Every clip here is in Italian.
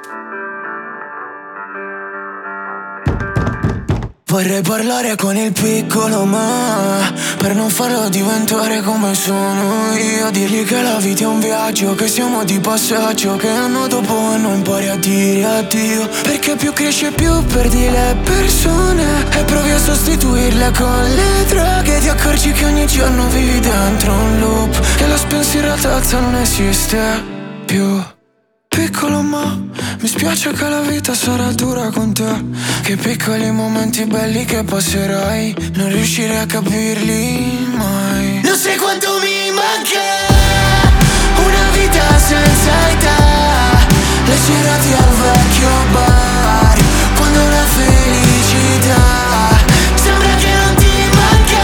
Vorrei parlare con il piccolo me, per non farlo diventare come sono io. Dirgli che la vita è un viaggio, che siamo di passaggio, che anno dopo anno impari a dire addio. Perché più cresci più perdi le persone e provi a sostituirle con le droghe. Ti accorgi che ogni giorno vivi dentro un loop, che la spensieratezza non esiste più. Piccolo ma mi spiace che la vita sarà dura con te, che piccoli momenti belli che passerai non riuscirai a capirli mai. Non sai quanto mi manca una vita senza età, le serate al vecchio bar, quando la felicità sembra che non ti manca,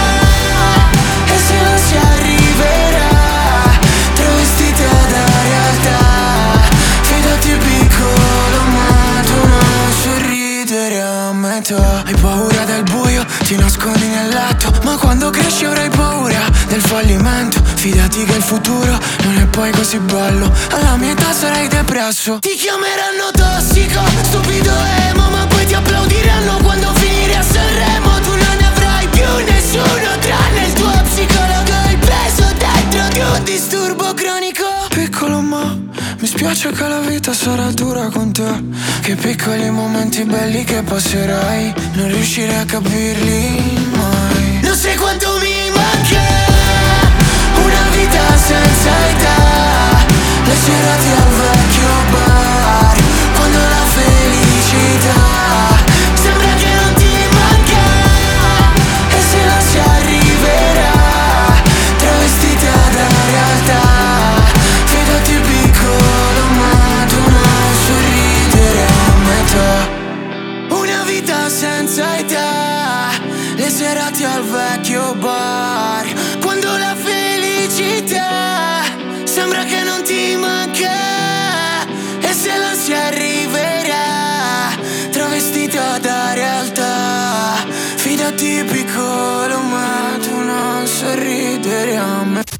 e se non si arriverà travestita da realtà. Fidati piccolo ma tu non sorridere a metà. Hai paura del buio, ti nascondi nel letto, ma quando cresci avrai paura del fallimento. Fidati che il futuro non è poi così bello, alla mia età sarai depresso. Ti chiameranno tossico, stupido emo, ma poi ti applaudiranno quando finire a Sanremo. Tu non ne avrai più nessuno tranne il tuo psicologo, il peso dentro di un disturbo cronico. Piccolo ma mi spiace che la vita sarà dura con te, che piccoli momenti belli che passerai non riuscirai a capirli mai. Non sai quanto mi manca una vita senza età, le serate al vecchio bar, quando la felicità sembra che non ti manca, e se non si arriverà travestita da realtà. Fidati piccolo ma tu non sorridere a metà. Una vita senza età, le serate al vecchio bar, quando la felicità sembra che non ti manca, e se non si arriverà travestita da realtà. Fidati piccolo ma tu non sorridere a me.